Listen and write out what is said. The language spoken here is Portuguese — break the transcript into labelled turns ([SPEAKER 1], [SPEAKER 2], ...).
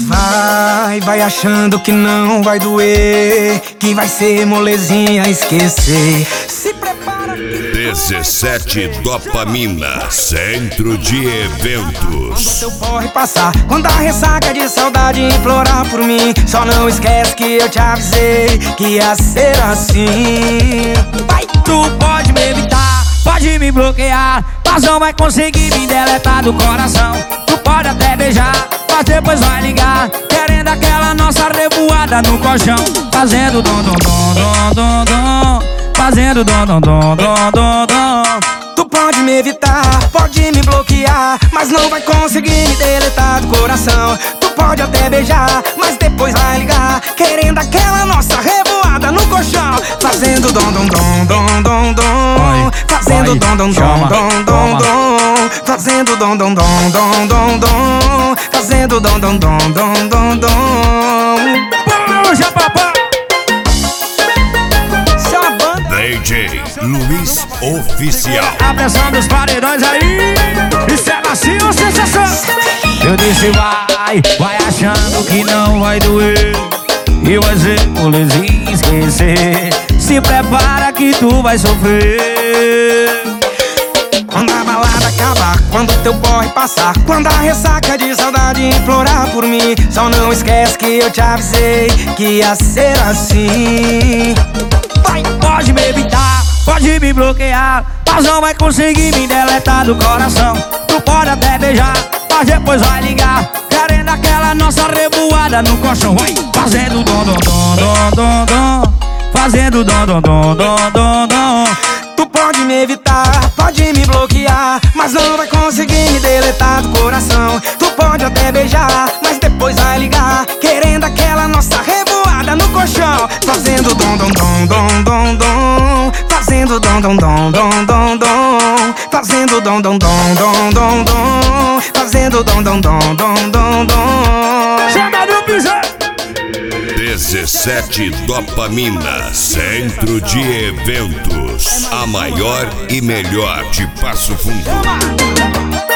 [SPEAKER 1] Vai achando que não vai doer, que vai ser molezinha esquecer. Se prepara.
[SPEAKER 2] 17 Dopamina, Centro de Eventos.
[SPEAKER 1] Seu porre passar, quando a ressaca de saudade implorar por mim, só não esquece que eu te avisei que ia ser assim. Vai, tu pode me evitar, pode me bloquear, mas não vai conseguir me deletar do coração. Tu pode até beijar, mas depois vai ligar, querendo aquela nossa revoada no colchão. Fazendo dom dom dom dom dom dom, fazendo dom dom dom dom dom dom. Tu pode me evitar, pode me bloquear, mas não vai conseguir me deletar do coração. Tu pode até beijar, mas depois vai ligar, querendo aquela nossa revoada no colchão. Fazendo dom dom dom dom dom dom, fazendo dom dom dom dom dom dom, fazendo dom dom dom dom dom dom, fazendo dom dom dom dom dom dom. Puxa, papai!
[SPEAKER 2] DJ Luiz Oficial.
[SPEAKER 3] A pressão dos paredões aí, isso é macio, sensação. Eu disse vai achando que não vai doer, e vai ser molezinha esquecer. Se prepara que tu vai sofrer.
[SPEAKER 1] Quando a balada acabar, quando teu porre passar, quando a ressaca de saudade implorar por mim, só não esquece que eu te avisei que ia ser assim. Vai,
[SPEAKER 3] pode me evitar, pode me bloquear, mas não vai conseguir me deletar do coração. Tu pode até beijar, mas depois vai ligar, querendo aquela nossa revoada no colchão. Vai, fazendo dom dom dom dom dom dom, fazendo dom dom dom dom dom dom.
[SPEAKER 1] Tu pode me evitar, pode me bloquear, mas não vai conseguir me deletar do coração. Tu pode até beijar, mas depois vai ligar, querendo aquela nossa revoada no colchão. Fazendo dom dom dom dom dom dom, fazendo dom dom dom dom dom dom, fazendo dom dom dom dom dom dom, fazendo dom dom dom dom dom dom.
[SPEAKER 3] Chama no piso.
[SPEAKER 2] 17 Dopamina, Centro de Eventos. A maior e melhor de Passo Fundo.